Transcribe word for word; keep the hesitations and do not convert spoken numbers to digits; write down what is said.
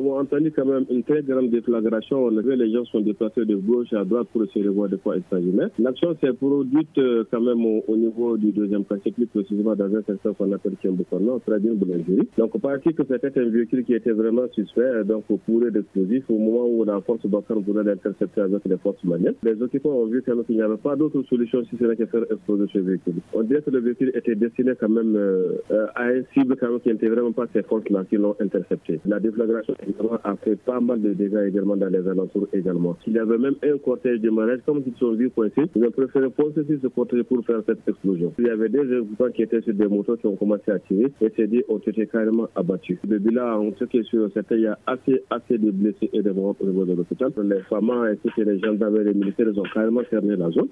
avons entendu quand même une très grande déflagration. On a vu les gens sont déplacés de gauche à droite pour essayer de voir de quoi il s'agissait. L'action s'est produite euh, quand même au, au niveau du deuxième quartier, plus précisément dans un secteur qu'on appelle Kiambukono, très bien boulangerie. Donc, parti que c'était un véhicule qui était vraiment suspect, donc pourrait d'explosifs au moment où la force Bakar voulait l'intercepter avec les forces maliennes. Les occupants ont vu quand même qu'il n'y avait pas d'autre solution si ce n'est que faire exploser ce véhicule. On dirait que le véhicule était destiné quand même euh, à une cible quand même qui n'était vraiment pas ces forces-là qui l'ont intercepté. La déflagration évidemment a fait pas mal de dégâts également dans les alentours également. Il y avait même un cortège de mariage, comme ils sont vus coincés, ils ont préféré poser sur ce cortège pour faire cette explosion. Il y avait des occupants qui étaient sur des motos qui ont commencé à tirer et ces dix ont été carrément abattus. Le bilan, ce qui est sûr, c'est qu'il y a assez, assez de blessés et de morts au niveau de l'hôpital. Les femmes ainsi que les gendarmes et les militaires ont carrément fermé la zone.